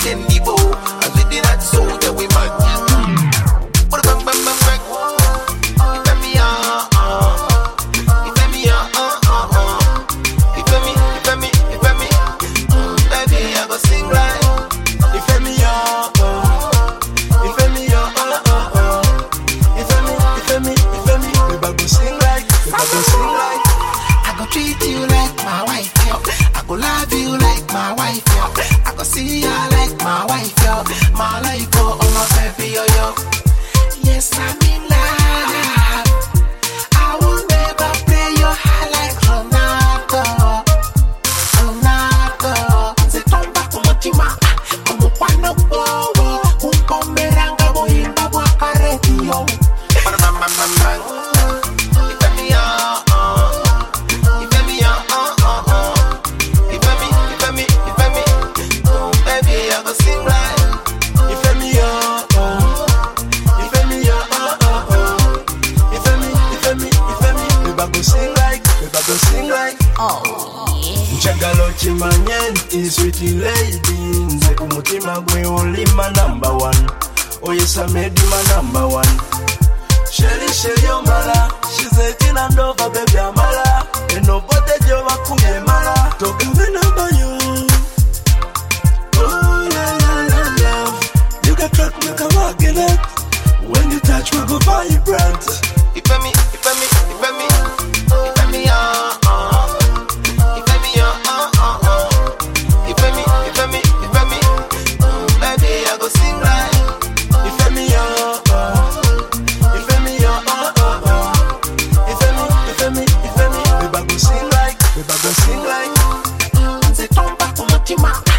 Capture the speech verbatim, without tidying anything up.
in the bow. And with the that soul that we might. But bang bang bang bang. You feel me, uh uh. You feel me, uh uh uh uh. You feel me, you feel me, you feel me. Baby, I go sing like. You feel me, uh uh. You feel me, uh uh uh uh. You feel me, you feel me, you feel me. Baby, I go sing like. Baby, I go sing like. I go treat you like my wife, yo. I go love you like my wife, yo. I go see you like my wife, yo. My life, oh, oh my baby, yo, yo. Yes, I'm in love. I will never play your heart like Ronaldo. Ronaldo. Se tomba como chima, como cuando bobo. Un pomeranga bohimba guacaretio. Bang, bang, bang, bang, bang. You feel me, uh, uh. You feel me, uh, uh, uh, uh. You feel me, you feel me, you feel me. Oh, baby, I go sing like. You feel me, uh, uh. You feel me, uh, uh, uh, uh. You feel me, you feel me, you feel me. Baby, I go sing like, baby, I go sing like. Oh, yeah. Chagalo chimanye nti sweet lady. Nze kumutima gwe only my number one. Oh yes, I made you my number one. Shelly, Shelly, oh mala. She's eighteen and over, baby, I'm mala. And nobody jo wakuye mala. Toka me number you. Oh la la la love. You got track me come again it. When you touch me go vibrant. You feel me, you feel me, you feel me. You feel me, uh uh. You feel me, uh uh uh uh. You feel me, you feel me, you feel me. Baby, I go sing like. You feel me, uh uh. You feel me, uh uh uh uh. You feel me, you feel me, you feel me. Baby, I go sing like. Baby, I go sing like. Se tomba como chima.